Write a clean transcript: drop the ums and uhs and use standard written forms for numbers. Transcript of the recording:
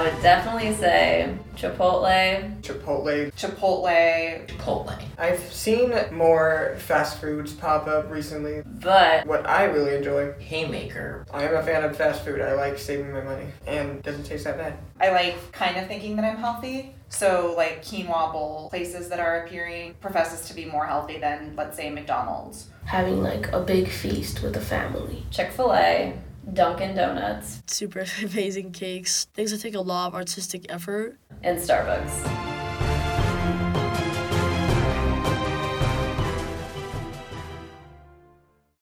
would definitely say Chipotle. Chipotle. I've seen more fast foods pop up recently. But What I really enjoy, Haymaker. I am a fan of fast food. I like saving my money, and it doesn't taste that bad. I like kind of thinking that I'm healthy. So like quinoa bowl places that are appearing professes to be more healthy than, let's say, McDonald's. Having like a big feast with a family. Chick-fil-A, Dunkin' Donuts, Super amazing cakes, things that take a lot of artistic effort. and Starbucks.